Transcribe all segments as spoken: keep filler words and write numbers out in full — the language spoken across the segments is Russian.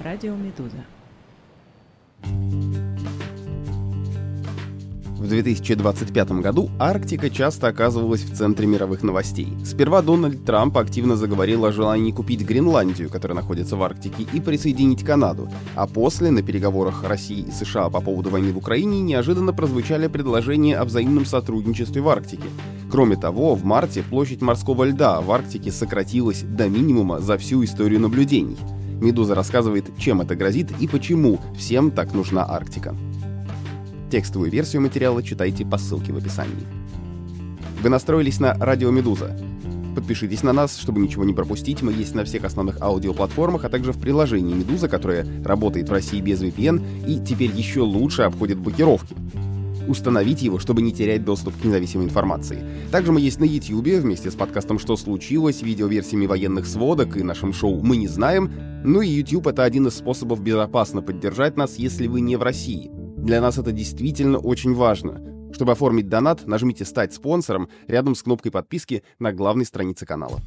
Радио Медуза. В две тысячи двадцать пятом году Арктика часто оказывалась в центре мировых новостей. Сперва Дональд Трамп активно заговорил о желании купить Гренландию, которая находится в Арктике, и присоединить Канаду. А после, на переговорах России и США по поводу войны в Украине, неожиданно прозвучали предложения о взаимном сотрудничестве в Арктике. Кроме того, в марте площадь морского льда в Арктике сократилась до минимума за всю историю наблюдений. «Медуза» рассказывает, чем это грозит и почему всем так нужна Арктика. Текстовую версию материала читайте по ссылке в описании. Вы настроились на Радио Медуза. Подпишитесь на нас, чтобы ничего не пропустить. Мы есть на всех основных аудиоплатформах, а также в приложении Медуза, которое работает в России без ви пи эн и теперь еще лучше обходит блокировки. Установите его, чтобы не терять доступ к независимой информации. Также мы есть на YouTube вместе с подкастом «Что случилось?», видеоверсиями военных сводок и нашим шоу «Мы не знаем». Ну и YouTube — это один из способов безопасно поддержать нас, если вы не в России. Для нас это действительно очень важно. Чтобы оформить донат, нажмите «Стать спонсором» рядом с кнопкой подписки на главной странице канала.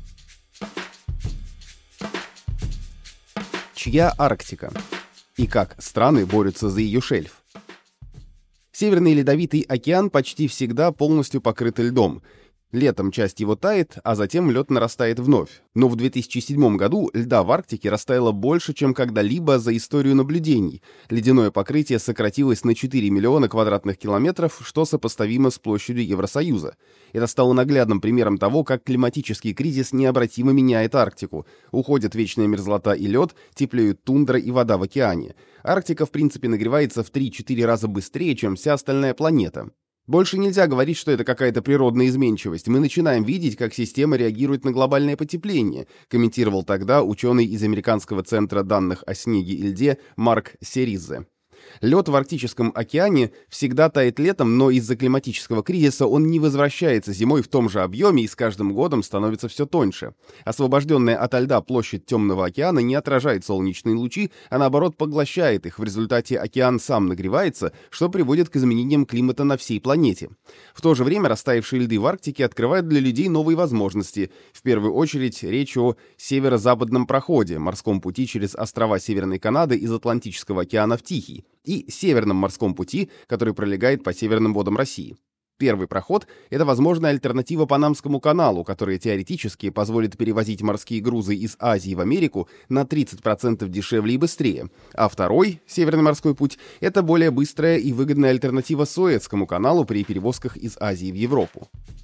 Чья Арктика? И как страны борются за ее шельф? Северный Ледовитый океан почти всегда полностью покрыт льдом. Летом часть его тает, а затем лед нарастает вновь. Но в две тысячи седьмом году льда в Арктике растаяло больше, чем когда-либо за историю наблюдений. Ледяное покрытие сократилось на четыре миллиона квадратных километров, что сопоставимо с площадью Евросоюза. Это стало наглядным примером того, как климатический кризис необратимо меняет Арктику. Уходят вечная мерзлота и лед, теплеют тундра и вода в океане. Арктика, в принципе, нагревается в три-четыре раза быстрее, чем вся остальная планета. Больше нельзя говорить, что это какая-то природная изменчивость. Мы начинаем видеть, как система реагирует на глобальное потепление, комментировал тогда ученый из Американского центра данных о снеге и льде Марк Сериззе. Лед в Арктическом океане всегда тает летом, но из-за климатического кризиса он не возвращается зимой в том же объеме и с каждым годом становится все тоньше. Освобожденная ото льда площадь Темного океана не отражает солнечные лучи, а наоборот поглощает их. В результате океан сам нагревается, что приводит к изменениям климата на всей планете. В то же время растаявшие льды в Арктике открывают для людей новые возможности. В первую очередь речь о северо-западном проходе, морском пути через острова Северной Канады из Атлантического океана в Тихий, и Северном морском пути, который пролегает по северным водам России. Первый проход — это возможная альтернатива Панамскому каналу, который теоретически позволит перевозить морские грузы из Азии в Америку на тридцать процентов дешевле и быстрее. А второй, Северный морской путь, это более быстрая и выгодная альтернатива Суэцкому каналу при перевозках из Азии в Европу.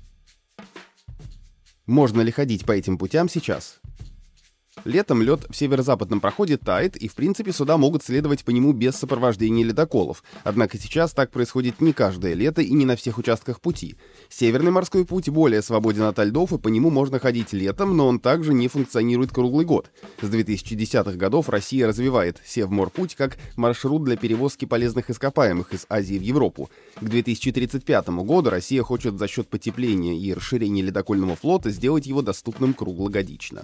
Можно ли ходить по этим путям сейчас? Летом лед в северо-западном проходе тает, и в принципе суда могут следовать по нему без сопровождения ледоколов. Однако сейчас так происходит не каждое лето и не на всех участках пути. Северный морской путь более свободен от льдов, и по нему можно ходить летом, но он также не функционирует круглый год. С две тысячи десятых годов Россия развивает Севморпуть как маршрут для перевозки полезных ископаемых из Азии в Европу. К две тысячи тридцать пятому году Россия хочет за счет потепления и расширения ледокольного флота сделать его доступным круглогодично.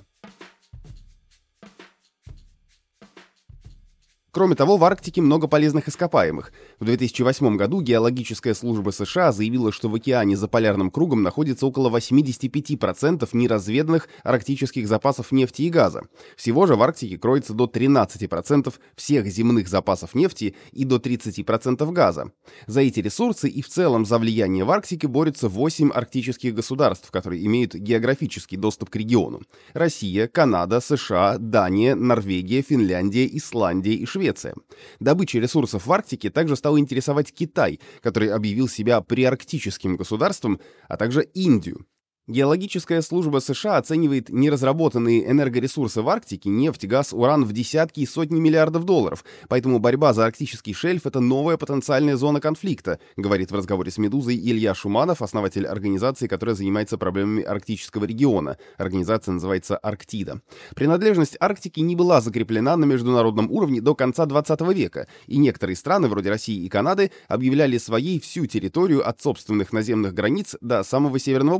Кроме того, в Арктике много полезных ископаемых. В две тысячи восьмом году геологическая служба США заявила, что в океане за полярным кругом находится около восемьдесят пять процентов неразведанных арктических запасов нефти и газа. Всего же в Арктике кроется до тринадцати процентов всех земных запасов нефти и до тридцати процентов газа. За эти ресурсы и в целом за влияние в Арктике борются восемь арктических государств, которые имеют географический доступ к региону. Россия, Канада, США, Дания, Норвегия, Финляндия, Исландия и Швеция. Швеция. Добыча ресурсов в Арктике также стала интересовать Китай, который объявил себя приарктическим государством, а также Индию. Геологическая служба США оценивает неразработанные энергоресурсы в Арктике, нефть, газ, уран в десятки и сотни миллиардов долларов, поэтому борьба за арктический шельф — это новая потенциальная зона конфликта, говорит в разговоре с «Медузой» Илья Шуманов, основатель организации, которая занимается проблемами арктического региона. Организация называется «Арктида». Принадлежность Арктики не была закреплена на международном уровне до конца двадцатого века, и некоторые страны, вроде России и Канады, объявляли своей всю территорию от собственных наземных границ до самого Северного полюса.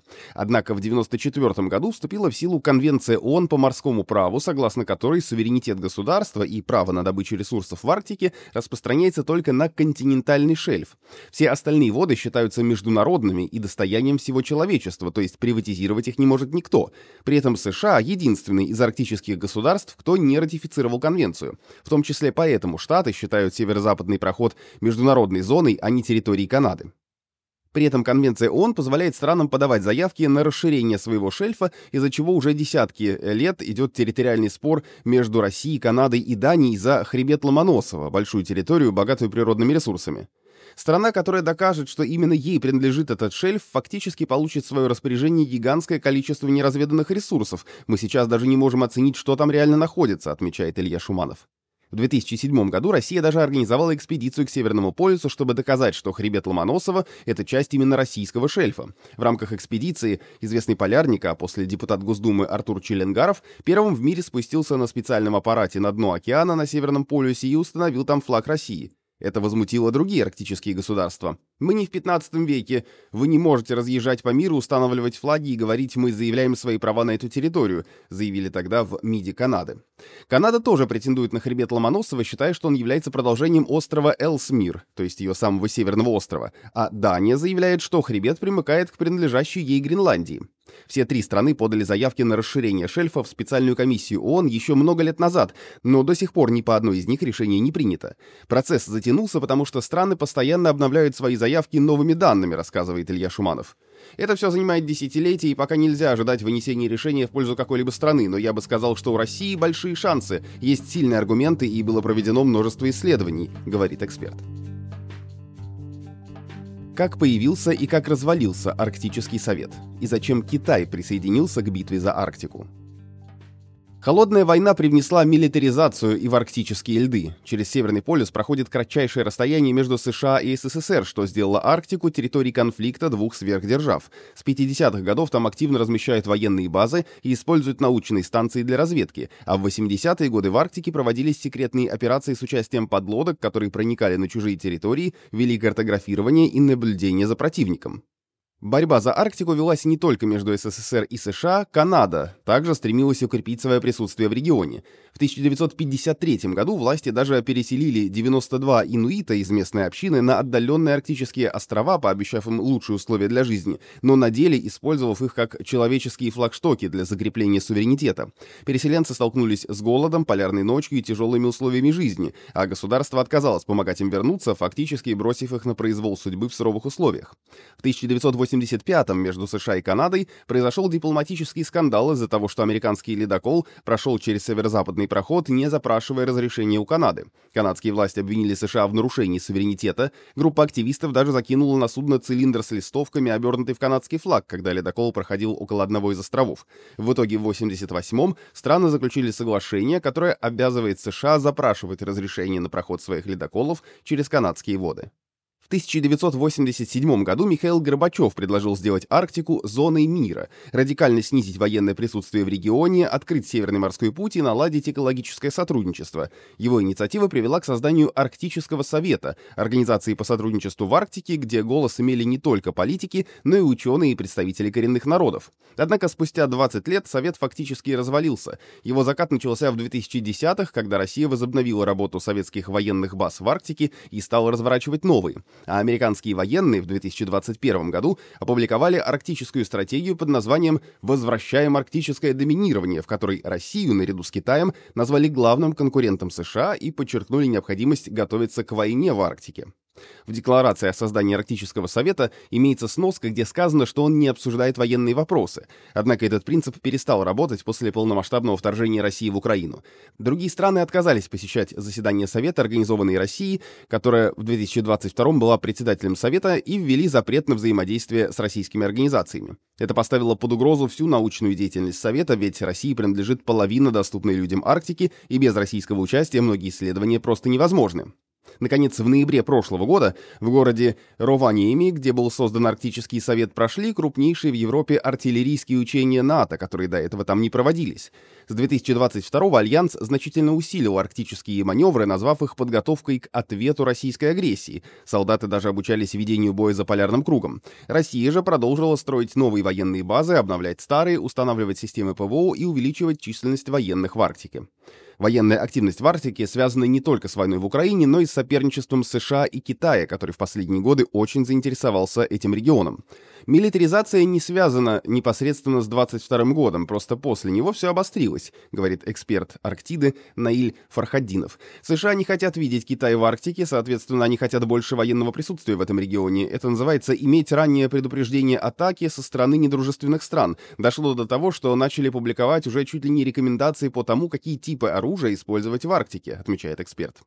Однако в девяносто четвёртом году вступила в силу Конвенция ООН по морскому праву, согласно которой суверенитет государства и право на добычу ресурсов в Арктике распространяется только на континентальный шельф. Все остальные воды считаются международными и достоянием всего человечества, то есть приватизировать их не может никто. При этом США единственный из арктических государств, кто не ратифицировал конвенцию. В том числе поэтому Штаты считают северо-западный проход международной зоной, а не территорией Канады. При этом Конвенция ООН позволяет странам подавать заявки на расширение своего шельфа, из-за чего уже десятки лет идет территориальный спор между Россией, Канадой и Данией за хребет Ломоносова, большую территорию, богатую природными ресурсами. Страна, которая докажет, что именно ей принадлежит этот шельф, фактически получит в свое распоряжение гигантское количество неразведанных ресурсов. Мы сейчас даже не можем оценить, что там реально находится, отмечает Илья Шуманов. В две тысячи седьмом году Россия даже организовала экспедицию к Северному полюсу, чтобы доказать, что хребет Ломоносова — это часть именно российского шельфа. В рамках экспедиции известный полярник, а после депутат Госдумы Артур Челенгаров, первым в мире спустился на специальном аппарате на дно океана на Северном полюсе и установил там флаг России. Это возмутило другие арктические государства. «Мы не в пятнадцатом веке. Вы не можете разъезжать по миру, устанавливать флаги и говорить, мы заявляем свои права на эту территорию», заявили тогда в МИДе Канады. Канада тоже претендует на хребет Ломоносова, считая, что он является продолжением острова Элсмир, то есть ее самого северного острова, а Дания заявляет, что хребет примыкает к принадлежащей ей Гренландии. Все три страны подали заявки на расширение шельфа в специальную комиссию ООН еще много лет назад, но до сих пор ни по одной из них решение не принято. Процесс затянулся, потому что страны постоянно обновляют свои заявки новыми данными, рассказывает Илья Шуманов. Это все занимает десятилетия, и пока нельзя ожидать вынесения решения в пользу какой-либо страны, но я бы сказал, что у России большие шансы, есть сильные аргументы и было проведено множество исследований, говорит эксперт. Как появился и как развалился Арктический совет? И зачем Китай присоединился к битве за Арктику? Холодная война привнесла милитаризацию и в арктические льды. Через Северный полюс проходит кратчайшее расстояние между США и СССР, что сделало Арктику территорией конфликта двух сверхдержав. С пятидесятых годов там активно размещают военные базы и используют научные станции для разведки, а в восьмидесятые годы в Арктике проводились секретные операции с участием подлодок, которые проникали на чужие территории, вели картографирование и наблюдение за противником. Борьба за Арктику велась не только между СССР и США, Канада также стремилась укрепить свое присутствие в регионе. В тысяча девятьсот пятьдесят третьем году власти даже переселили девяносто два инуита из местной общины на отдаленные арктические острова, пообещав им лучшие условия для жизни, но на деле использовав их как человеческие флагштоки для закрепления суверенитета. Переселенцы столкнулись с голодом, полярной ночью и тяжелыми условиями жизни, а государство отказалось помогать им вернуться, фактически бросив их на произвол судьбы в суровых условиях. В тысяча девятьсот восемьдесят пятом между США и Канадой произошел дипломатический скандал из-за того, что американский ледокол прошел через северо-западный проход, не запрашивая разрешения у Канады. Канадские власти обвинили США в нарушении суверенитета. Группа активистов даже закинула на судно цилиндр с листовками, обернутый в канадский флаг, когда ледокол проходил около одного из островов. В итоге в восемьдесят восьмом страны заключили соглашение, которое обязывает США запрашивать разрешение на проход своих ледоколов через канадские воды. В тысяча девятьсот восемьдесят седьмом году Михаил Горбачев предложил сделать Арктику зоной мира, радикально снизить военное присутствие в регионе, открыть Северный морской путь и наладить экологическое сотрудничество. Его инициатива привела к созданию Арктического совета, организации по сотрудничеству в Арктике, где голос имели не только политики, но и ученые и представители коренных народов. Однако спустя двадцать лет совет фактически развалился. Его закат начался в две тысячи десятых, когда Россия возобновила работу советских военных баз в Арктике и стала разворачивать новые. А американские военные в две тысячи двадцать первом году опубликовали арктическую стратегию под названием «Возвращаем арктическое доминирование», в которой Россию наряду с Китаем назвали главным конкурентом США и подчеркнули необходимость готовиться к войне в Арктике. В декларации о создании Арктического совета имеется сноска, где сказано, что он не обсуждает военные вопросы. Однако этот принцип перестал работать после полномасштабного вторжения России в Украину. Другие страны отказались посещать заседания совета, организованные Россией, которая в две тысячи двадцать втором была председателем совета, и ввели запрет на взаимодействие с российскими организациями. Это поставило под угрозу всю научную деятельность совета, ведь России принадлежит половина доступной людям Арктики, и без российского участия многие исследования просто невозможны. Наконец, в ноябре прошлого года в городе Рованиеми, где был создан Арктический совет, прошли крупнейшие в Европе артиллерийские учения НАТО, которые до этого там не проводились. С две тысячи двадцать второго Альянс значительно усилил арктические маневры, назвав их подготовкой к ответу российской агрессии. Солдаты даже обучались ведению боя за полярным кругом. Россия же продолжила строить новые военные базы, обновлять старые, устанавливать системы ПВО и увеличивать численность военных в Арктике. Военная активность в Арктике связана не только с войной в Украине, но и с соперничеством США и Китая, который в последние годы очень заинтересовался этим регионом. Милитаризация не связана непосредственно с двадцать вторым годом, просто после него все обострилось, говорит эксперт Арктиды Наиль Фархаддинов. США не хотят видеть Китай в Арктике, соответственно, они хотят больше военного присутствия в этом регионе. Это называется иметь раннее предупреждение атаки со стороны недружественных стран. Дошло до того, что начали публиковать уже чуть ли не рекомендации по тому, какие типы оружия использовать в Арктике, отмечает эксперт.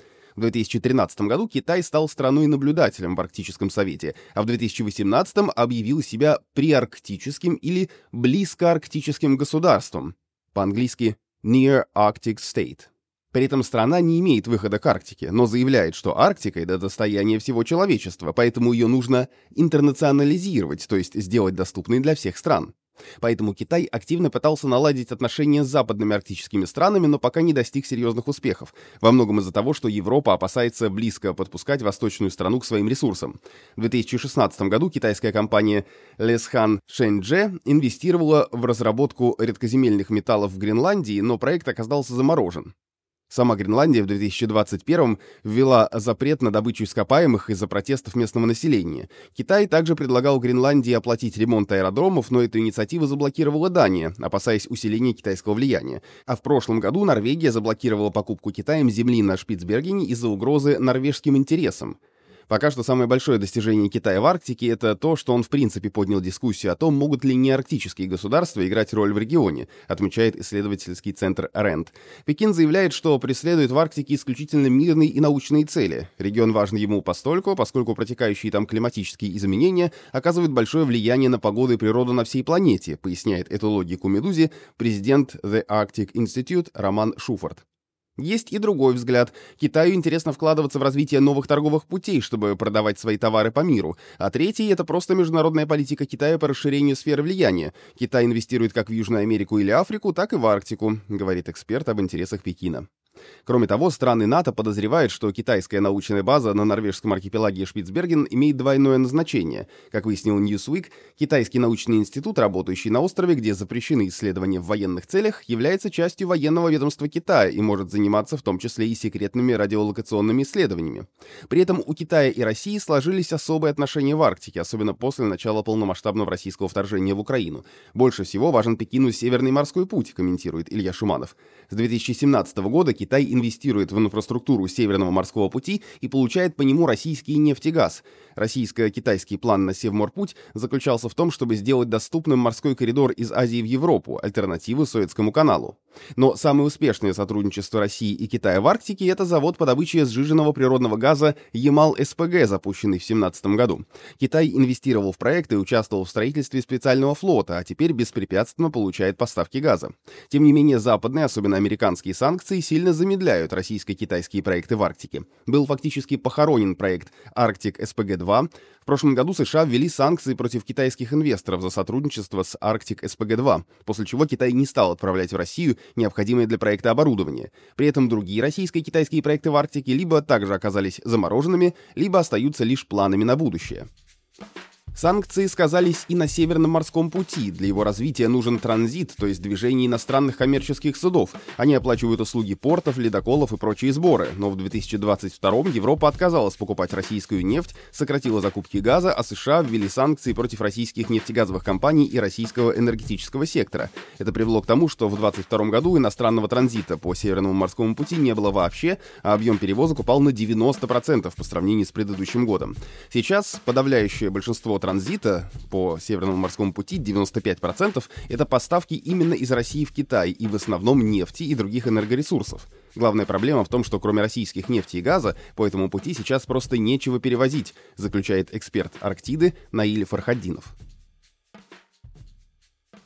В две тысячи тринадцатом году Китай стал страной-наблюдателем в Арктическом совете, а в две тысячи восемнадцатом объявил себя приарктическим или близкоарктическим государством, по-английски Near Arctic State. При этом страна не имеет выхода к Арктике, но заявляет, что Арктика — это достояние всего человечества, поэтому ее нужно интернационализировать, то есть сделать доступной для всех стран. Поэтому Китай активно пытался наладить отношения с западными арктическими странами, но пока не достиг серьезных успехов. Во многом из-за того, что Европа опасается близко подпускать восточную страну к своим ресурсам. В две тысячи шестнадцатом году китайская компания Leshan Shenzhe инвестировала в разработку редкоземельных металлов в Гренландии, но проект оказался заморожен. Сама Гренландия в две тысячи двадцать первом ввела запрет на добычу ископаемых из-за протестов местного населения. Китай также предлагал Гренландии оплатить ремонт аэродромов, но эту инициативу заблокировала Дания, опасаясь усиления китайского влияния. А в прошлом году Норвегия заблокировала покупку Китаем земли на Шпицбергене из-за угрозы норвежским интересам. Пока что самое большое достижение Китая в Арктике — это то, что он в принципе поднял дискуссию о том, могут ли неарктические государства играть роль в регионе, отмечает исследовательский центр РЭНД. Пекин заявляет, что преследует в Арктике исключительно мирные и научные цели. Регион важен ему постольку, поскольку протекающие там климатические изменения оказывают большое влияние на погоду и природу на всей планете, поясняет эту логику «Медузе» президент The Arctic Institute Роман Шуфорд. Есть и другой взгляд. Китаю интересно вкладываться в развитие новых торговых путей, чтобы продавать свои товары по миру. А третий — это просто международная политика Китая по расширению сферы влияния. Китай инвестирует как в Южную Америку или Африку, так и в Арктику, говорит эксперт об интересах Пекина. Кроме того, страны НАТО подозревают, что китайская научная база на норвежском архипелаге Шпицберген имеет двойное назначение. Как выяснил Newsweek, китайский научный институт, работающий на острове, где запрещены исследования в военных целях, является частью военного ведомства Китая и может заниматься в том числе и секретными радиолокационными исследованиями. При этом у Китая и России сложились особые отношения в Арктике, особенно после начала полномасштабного российского вторжения в Украину. Больше всего важен Пекину Северный морской путь, комментирует Илья Шуманов. С две тысячи семнадцатого года Китай Китай инвестирует в инфраструктуру Северного морского пути и получает по нему российский нефть и газ. Российско-китайский план на Севморпуть заключался в том, чтобы сделать доступным морской коридор из Азии в Европу, альтернативу Суэцкому каналу. Но самое успешное сотрудничество России и Китая в Арктике — это завод по добыче сжиженного природного газа Ямал-СПГ, запущенный в две тысячи семнадцатом году. Китай инвестировал в проект и участвовал в строительстве специального флота, а теперь беспрепятственно получает поставки газа. Тем не менее, западные, особенно американские санкции, сильно замедляют российско-китайские проекты в Арктике. Был фактически похоронен проект Арктик СПГ два. В прошлом году США ввели санкции против китайских инвесторов за сотрудничество с Арктик СПГ два, после чего Китай не стал отправлять в Россию необходимое для проекта оборудование. При этом другие российско-китайские проекты в Арктике либо также оказались замороженными, либо остаются лишь планами на будущее. Санкции сказались и на Северном морском пути. Для его развития нужен транзит, то есть движение иностранных коммерческих судов. Они оплачивают услуги портов, ледоколов и прочие сборы. Но в две тысячи двадцать втором Европа отказалась покупать российскую нефть, сократила закупки газа, а США ввели санкции против российских нефтегазовых компаний и российского энергетического сектора. Это привело к тому, что в две тысячи двадцать втором году иностранного транзита по Северному морскому пути не было вообще, а объем перевозок упал на девяносто процентов по сравнению с предыдущим годом. Сейчас подавляющее большинство транзита по Северному морскому пути, девяносто пять процентов, это поставки именно из России в Китай и в основном нефти и других энергоресурсов. Главная проблема в том, что кроме российских нефти и газа по этому пути сейчас просто нечего перевозить, заключает эксперт Арктиды Наиль Фархаддинов.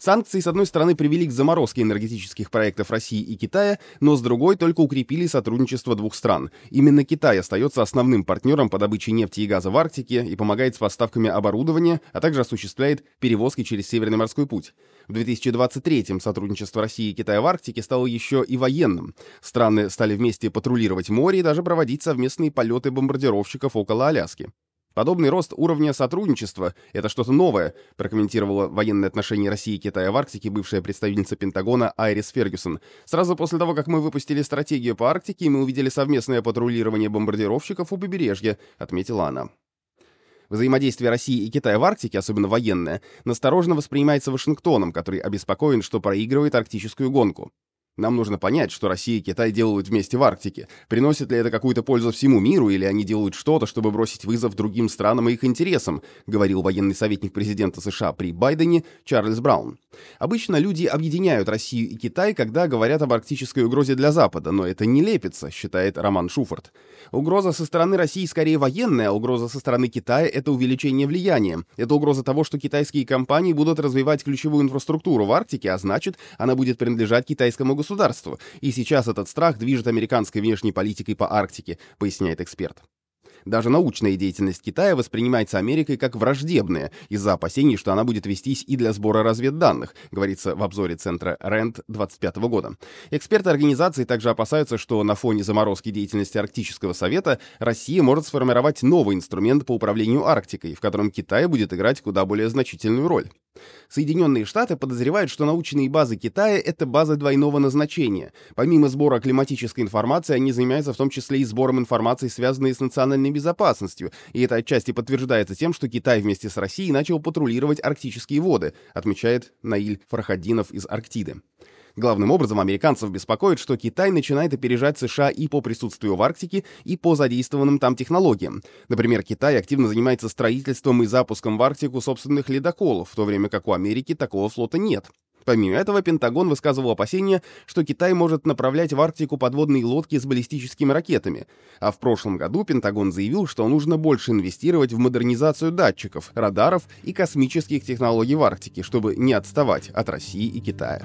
Санкции, с одной стороны, привели к заморозке энергетических проектов России и Китая, но с другой только укрепили сотрудничество двух стран. Именно Китай остается основным партнером по добыче нефти и газа в Арктике и помогает с поставками оборудования, а также осуществляет перевозки через Северный морской путь. В две тысячи двадцать третьем сотрудничество России и Китая в Арктике стало еще и военным. Страны стали вместе патрулировать море и даже проводить совместные полеты бомбардировщиков около Аляски. Подобный рост уровня сотрудничества — это что-то новое, прокомментировала военные отношения России и Китая в Арктике бывшая представительница Пентагона Айрис Фергюсон. Сразу после того, как мы выпустили стратегию по Арктике, мы увидели совместное патрулирование бомбардировщиков у побережья, отметила она. Взаимодействие России и Китая в Арктике, особенно военное, настороженно воспринимается Вашингтоном, который обеспокоен, что проигрывает арктическую гонку. Нам нужно понять, что Россия и Китай делают вместе в Арктике. Приносит ли это какую-то пользу всему миру, или они делают что-то, чтобы бросить вызов другим странам и их интересам, говорил военный советник президента США при Байдене Чарльз Браун. Обычно люди объединяют Россию и Китай, когда говорят об арктической угрозе для Запада, но это не лепится, считает Роман Шуфорт. Угроза со стороны России скорее военная, а угроза со стороны Китая — это увеличение влияния. Это угроза того, что китайские компании будут развивать ключевую инфраструктуру в Арктике, а значит, она будет принадлежать китайскому государству. И сейчас этот страх движет американской внешней политикой по Арктике, поясняет эксперт. Даже научная деятельность Китая воспринимается Америкой как враждебная из-за опасений, что она будет вестись и для сбора разведданных, говорится в обзоре центра рэнд двадцать пятого года. Эксперты организации также опасаются, что на фоне заморозки деятельности Арктического совета Россия может сформировать новый инструмент по управлению Арктикой, в котором Китай будет играть куда более значительную роль. Соединенные Штаты подозревают, что научные базы Китая — это базы двойного назначения. Помимо сбора климатической информации, они занимаются в том числе и сбором информации, связанной с национальной безопасностью, и это отчасти подтверждается тем, что Китай вместе с Россией начал патрулировать арктические воды, отмечает Наиль Фархаддинов из Арктиды. Главным образом американцев беспокоит, что Китай начинает опережать США и по присутствию в Арктике, и по задействованным там технологиям. Например, Китай активно занимается строительством и запуском в Арктику собственных ледоколов, в то время как у Америки такого флота нет. Помимо этого, Пентагон высказывал опасения, что Китай может направлять в Арктику подводные лодки с баллистическими ракетами. А в прошлом году Пентагон заявил, что нужно больше инвестировать в модернизацию датчиков, радаров и космических технологий в Арктике, чтобы не отставать от России и Китая.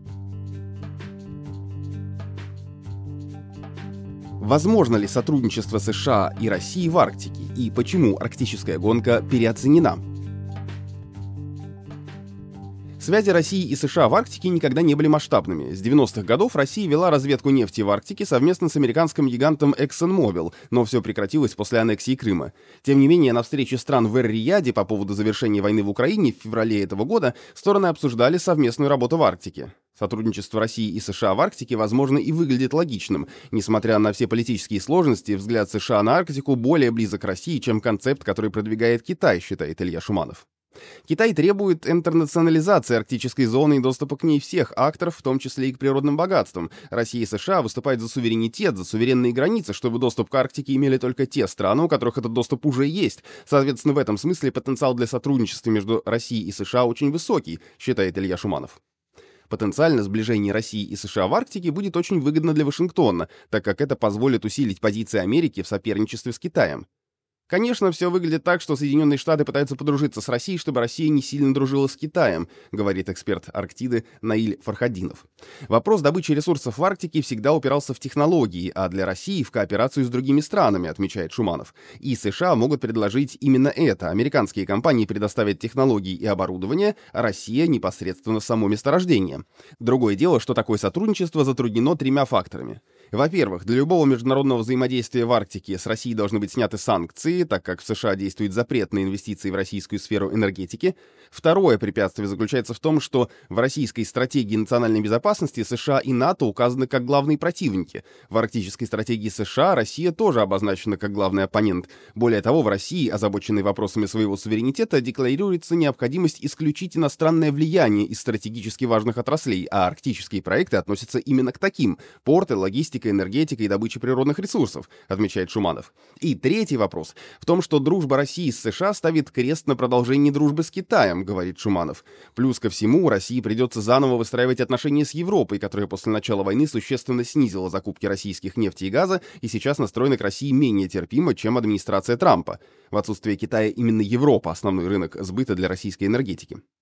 Возможно ли сотрудничество США и России в Арктике, и почему арктическая гонка переоценена? Связи России и США в Арктике никогда не были масштабными. С девяностых годов Россия вела разведку нефти в Арктике совместно с американским гигантом ExxonMobil, но все прекратилось после аннексии Крыма. Тем не менее, на встрече стран в Эр-Рияде по поводу завершения войны в Украине в феврале этого года стороны обсуждали совместную работу в Арктике. Сотрудничество России и США в Арктике, возможно, и выглядит логичным. Несмотря на все политические сложности, взгляд США на Арктику более близок к России, чем концепт, который продвигает Китай, считает Илья Шуманов. Китай требует интернационализации арктической зоны и доступа к ней всех акторов, в том числе и к природным богатствам. Россия и США выступают за суверенитет, за суверенные границы, чтобы доступ к Арктике имели только те страны, у которых этот доступ уже есть. Соответственно, в этом смысле потенциал для сотрудничества между Россией и США очень высокий, считает Илья Шуманов. Потенциально сближение России и США в Арктике будет очень выгодно для Вашингтона, так как это позволит усилить позиции Америки в соперничестве с Китаем. Конечно, все выглядит так, что Соединенные Штаты пытаются подружиться с Россией, чтобы Россия не сильно дружила с Китаем, говорит эксперт Арктиды Наиль Фархаддинов. Вопрос добычи ресурсов в Арктике всегда упирался в технологии, а для России в кооперацию с другими странами, отмечает Шуманов. И США могут предложить именно это. Американские компании предоставят технологии и оборудование, а Россия непосредственно само месторождение. Другое дело, что такое сотрудничество затруднено тремя факторами. Во-первых, для любого международного взаимодействия в Арктике с Россией должны быть сняты санкции, так как в США действует запрет на инвестиции в российскую сферу энергетики. Второе препятствие заключается в том, что в российской стратегии национальной безопасности США и НАТО указаны как главные противники. В арктической стратегии США Россия тоже обозначена как главный оппонент. Более того, в России, озабоченной вопросами своего суверенитета, декларируется необходимость исключить иностранное влияние из стратегически важных отраслей, а арктические проекты относятся именно к таким – порты, логистика, энергетика и добыча природных ресурсов, отмечает Шуманов. И третий вопрос в том, что дружба России с США ставит крест на продолжении дружбы с Китаем, говорит Шуманов. Плюс ко всему, России придется заново выстраивать отношения с Европой, которая после начала войны существенно снизила закупки российских нефти и газа и сейчас настроена к России менее терпимо, чем администрация Трампа. В отсутствие Китая именно Европа – основной рынок сбыта для российской энергетики.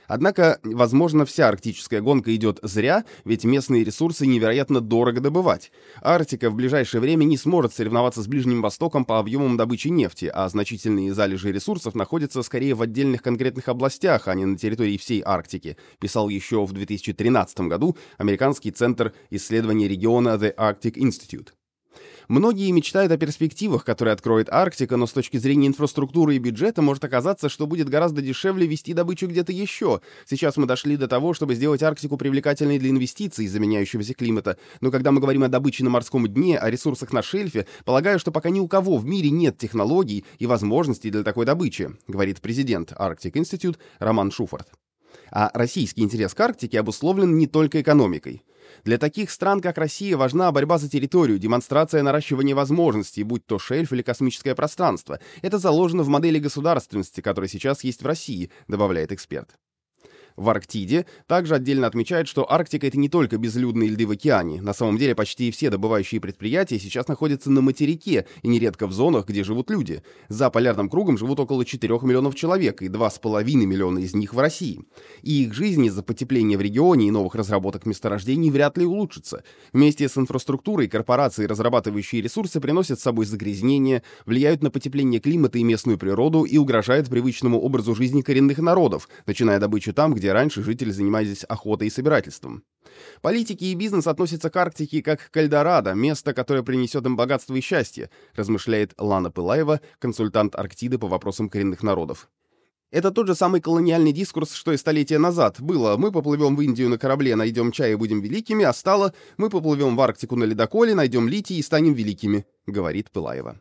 Однако, возможно, вся арктическая гонка идет зря, ведь местные ресурсы невероятно дорого добывать. Арктика в ближайшее время не сможет соревноваться с Ближним Востоком по объемам добычи нефти, а значительные залежи ресурсов находятся скорее в отдельных конкретных областях, а не на территории всей Арктики, писал еще в две тысячи тринадцатом году американский центр исследований региона The Arctic Institute. Многие мечтают о перспективах, которые откроет Арктика, но с точки зрения инфраструктуры и бюджета может оказаться, что будет гораздо дешевле вести добычу где-то еще. Сейчас мы дошли до того, чтобы сделать Арктику привлекательной для инвестиций из-за меняющегося климата. Но когда мы говорим о добыче на морском дне, о ресурсах на шельфе, полагаю, что пока ни у кого в мире нет технологий и возможностей для такой добычи, говорит президент Arctic Institute Роман Шуфорт. А российский интерес к Арктике обусловлен не только экономикой. Для таких стран, как Россия, важна борьба за территорию, демонстрация наращивания возможностей, будь то шельф или космическое пространство. Это заложено в модели государственности, которая сейчас есть в России, добавляет эксперт. В Арктиде также отдельно отмечают, что Арктика — это не только безлюдные льды в океане. На самом деле почти все добывающие предприятия сейчас находятся на материке и нередко в зонах, где живут люди. За полярным кругом живут около четырёх миллионов человек, и два с половиной миллиона из них в России. И их жизнь из-за потепления в регионе и новых разработок месторождений вряд ли улучшится. Вместе с инфраструктурой корпорации, разрабатывающие ресурсы, приносят с собой загрязнения, влияют на потепление климата и местную природу и угрожают привычному образу жизни коренных народов, начиная добычу там, где где раньше жители занимались охотой и собирательством. Политики и бизнес относятся к Арктике как к Эльдорадо, место, которое принесет им богатство и счастье, размышляет Лана Пылаева, консультант Арктиды по вопросам коренных народов. Это тот же самый колониальный дискурс, что и столетия назад. Было «мы поплывем в Индию на корабле, найдем чай и будем великими», а стало «мы поплывем в Арктику на ледоколе, найдем литий и станем великими», говорит Пылаева.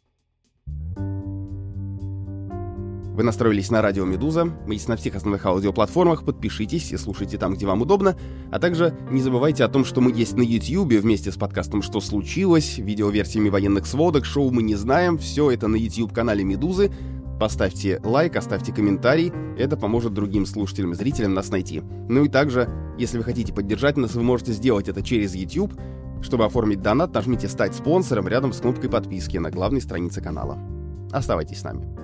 Вы настроились на радио «Медуза». Мы есть на всех основных аудиоплатформах. Подпишитесь и слушайте там, где вам удобно. А также не забывайте о том, что мы есть на YouTube вместе с подкастом «Что случилось?», видеоверсиями военных сводок, шоу «Мы не знаем». Все это на YouTube-канале «Медузы». Поставьте лайк, оставьте комментарий. Это поможет другим слушателям и зрителям нас найти. Ну и также, если вы хотите поддержать нас, вы можете сделать это через YouTube. Чтобы оформить донат, нажмите «Стать спонсором» рядом с кнопкой подписки на главной странице канала. Оставайтесь с нами.